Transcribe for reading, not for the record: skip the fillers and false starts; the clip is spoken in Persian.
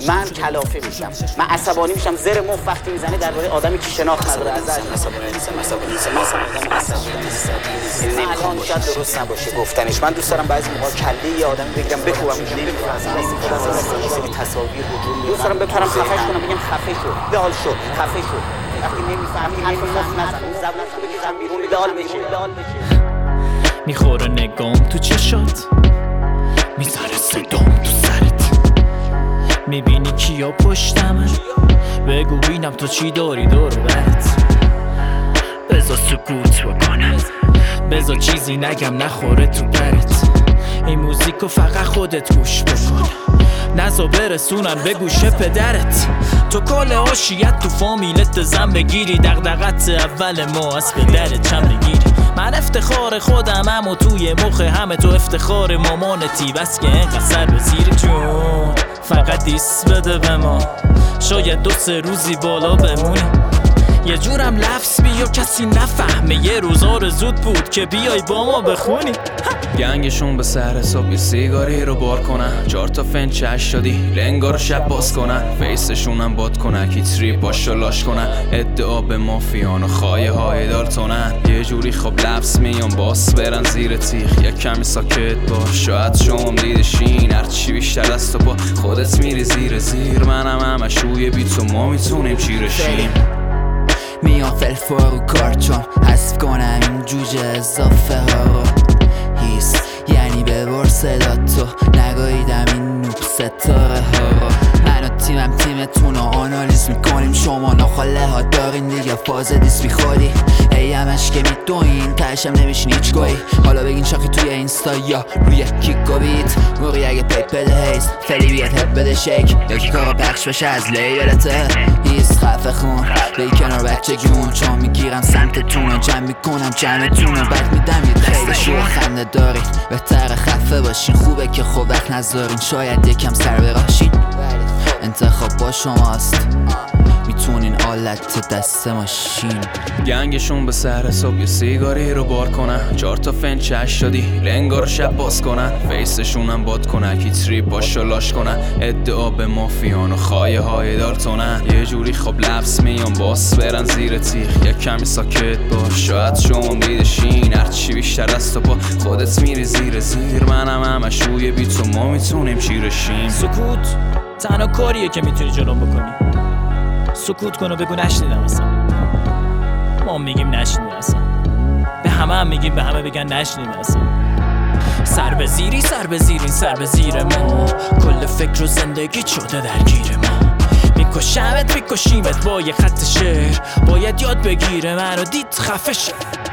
من کلافه میشم، من عصبانی میشم، زر مخ وقتی میزنه درباره آدمی که شناخت نداره ازش. عصبانی نیستم. نمیخوام شاید درست نباشه گفتنش. من دوست دارم بعضی موقع کله یه آدمی بگیرم بکوبم، نمیفهمم تصاویر بود. دوست دارم بپرم خفهش کنم، بگم خفه شو، دال شو، خفه شو. وقتی نمیفهمی حرف مخ نزن، اون زبونتو بکشم بیرون دال بشه. میخوره نگام تو چشات، میذاره صدام تو سرت، میبینی کیا پشتمه، بگو بینم تو چی داری دور برت. بذار سکوت بکنم، بذار چیزی نگم نخوره تو برت. این موزیکو فقط خودت گوش بکن، نزا برسونن به گوش پدرت. تو کل عاشیت تو فامیلت زن بگیری، دغدغت اول ما از پدرت چم بگیری. من افتخار خودم و توی مخ همه تو افتخار مامانتی، بس که اینقدر سر به زیر جون فقط دیس بده به ما، شاید 2-3 روزی بالا بمونی. یه جورم لفظ بیا کسی نفهمه، یه روز آرزوت بود که بیای با ما بخونی. گنگشون به سر حساب یه سیگاری رو بار کنن، 4 تا فن چش شدی لنگا رو شب باز کنن، فیسشون هم باد کنن کی تریپ باشو لاش کنن، ادعا به مافیان و خواهی های دارتونن. یه جوری خب لفظ میان باس برن زیر تیخ، یه کمی ساکت باش شاید شما دیدشین، هرچی بیشتر از تو با خودت میری زیر منم همش روی بیت و ما میتونیم چیرشیم. میان فلفا رو کارتون حذف کنم این جوجه اضافه ها رو، هیس یعنی ببر صدا تو نگاهیدم این نوب ستاره ها رو. من و تیمتون رو آنالیز میکنیم، شما نخاله ها دارین دیگه فاز دیس بی خودی. ای همش که میدوین تشم نمیشین هیچ گویی، حالا بگین شاخی توی اینستا یا روی کیک و بیت. موری اگه پیپ بده هیست فلی بیاد هپ بده شیک، یا که کارا پخش بشه از لیبلته. هیست خفه خون بی کنار بچه گون، چون میگیرم سمتتون رو جمع میکنم جمعتون رو بد میدم یه دست شو خنده دارین. بهتر خفه باشین، خوبه که خوب وقت نذارین، شاید یکم سر براشین. انتخاب با شماست، میتونین آلت دست ماشین. گنگشون به سر حساب یه سیگاری رو بار کنن، 4 تا فن چش شدی لنگا رو شب باز کنن، فیسشون هم باد کنن کی تریپ باشو لاش کنن، ادعا به مافیان و خواهی های دارتونن. یه جوری خب لفظ میان باس برن زیر تیخ، یه کمی ساکت باش شاید شما دیدشین، هرچی بیشتر از تو با خودت میری زیر منم همش روی بیت و ما میتونیم چیرشیم. سکوت تنها کاریه که میتونی جلوم بکنی، سکوت کن و بگو نشنیدم اصلا. ما میگیم نشنیدم اصلا، به همه هم میگیم به همه بگن نشنیدم اصلا. سر به زیر ما، کل فکر و زندگی شده درگیر ما. میکشیمت با یه خط شعر، باید یاد بگیره منو دید خفه شه.